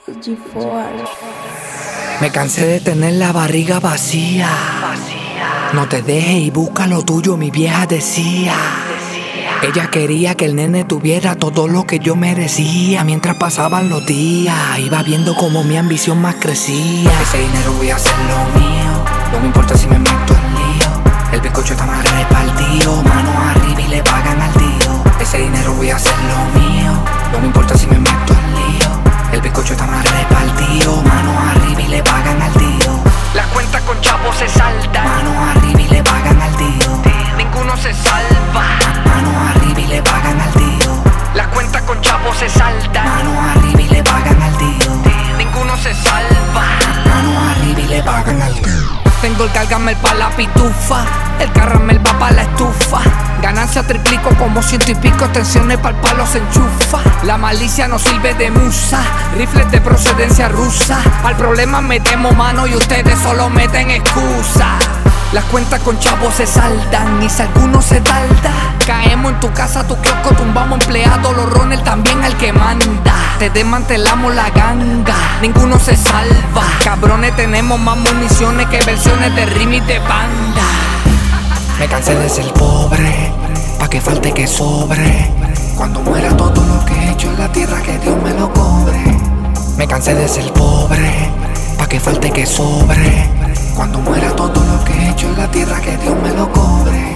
G4. Me cansé de tener la barriga vacía. No te dejes y busca lo tuyo, mi vieja decía. Ella quería que el nene tuviera todo lo que yo merecía. Mientras pasaban los días, iba viendo como mi ambición más crecía. Ese dinero voy a hacer lo mío, no me importa si me meto en lío. El bizcocho está más repartido, manos arriba y le pagan al tío. Ese dinero voy a hacer lo mío, no me importa si me meto en lío. El bizcocho está más repartido, manos arriba y le pagan al tío. Las cuentas con chavos se saltan, manos arriba y le pagan al tío. ninguno se salva. Manos arriba y le pagan al tío. Las cuentas con chavos se saltan, Manos arriba y le pagan al tío. ninguno se salva. Manos arriba y le pagan al tío. Tengo el cargamel pa' la pitufa, el caramel va pa' la estufa. Ganancia triplico como 100 y pico, extensiones pa'l palo se enchufa. La malicia no sirve de musa, rifles de procedencia rusa. Al problema metemos mano y ustedes solo meten excusa. Las cuentas con chavos se saldan y si alguno se tarda, caemos en tu casa, tu kiosco, tumbamos empleados, los runners también al que manda. Te desmantelamos la ganga, ninguno se salva. Cabrones, tenemos más municiones que versiones de rim y de banda. Me cansé de ser pobre, pa' que falte que sobre. Cuando muera todo lo que he hecho en la tierra, que Dios me lo cobre. Me cansé de ser pobre, pa' que falte que sobre. Cuando muera todo lo que he hecho en la tierra, que Dios me lo cobre.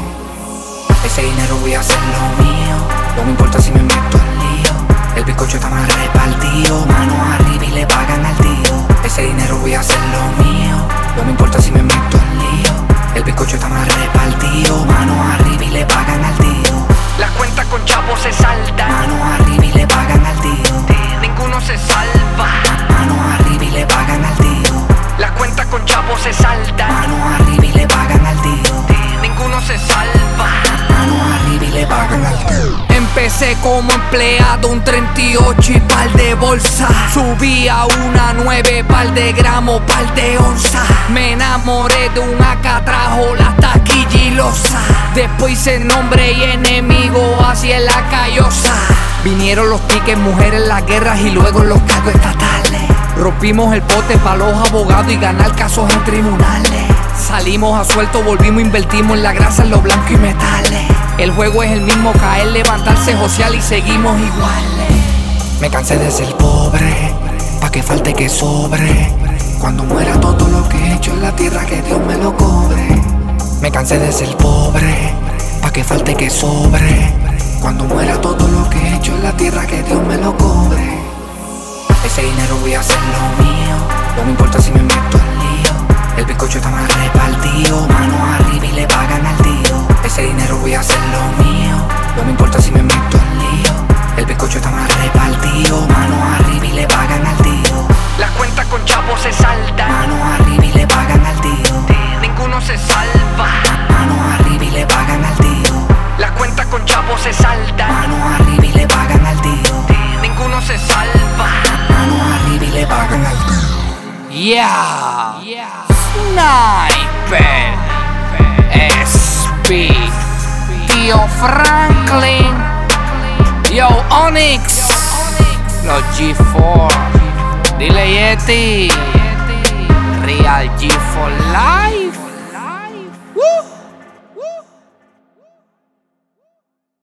Ese dinero voy a hacer lo mío, no me importa si me meto en lío. El bizcocho está más repartido, manos arriba y le pagan al tío. Ese dinero voy a hacer lo mío, no me importa si me meto en lío. El bizcocho está más repartido, manos arriba y le pagan al tío. Las cuentas con chavos se saltan, Manos arriba y le pagan al tío. ninguno se salva. Manos arriba y le pagan al tío. Las cuentas con chavos se saltan, Manos arriba y le pagan al tío. ninguno se salva. Manos arriba y le pagan al tío. Empecé como empleado, un 38 y par de bolsa. Subí a una 9, par de gramos, par de onza. Me enamoré de un AK, trajo la taquillilosa. Después hice nombre y enemigo hacia la callosa. Vinieron los tickets, mujeres, las guerras y luego los cargos estatales. Rompimos el bote pa' los abogados y ganar casos en tribunales. Salimos a suelto, volvimos, invertimos en la grasa, en lo blanco y metales. El juego es el mismo, caer, levantarse, josear y seguimos iguales. Me cansé de ser pobre, pa' que falte que sobre. Cuando muera todo lo que he hecho en la tierra, que Dios me lo cobre. Me cansé de ser pobre, pa' que falte que sobre. Cuando muera todo lo que he hecho en la tierra, que Dios me lo cobre. Ese dinero voy a hacer lo mío, no me importa si me meto en lío. El bizcocho está más repartido, manos arriba y le pagan al tío. Ese dinero voy a hacer lo mío, no me importa si me meto en lío. El bizcocho está más repartido, manos arriba y le pagan al tío. Las cuentas con chavos se saltan, Manos arriba y le pagan al tío. ninguno se salva. Manos arriba y le pagan al tío. Las cuentas con chavos se saltan, Manos arriba y le pagan al tío. ninguno se salva. Manos arriba y le pagan al tío. Yeah, Sniper, SP, Tío Franklin, Yo Onyx, los G4, dile Yeti, Real G for Life.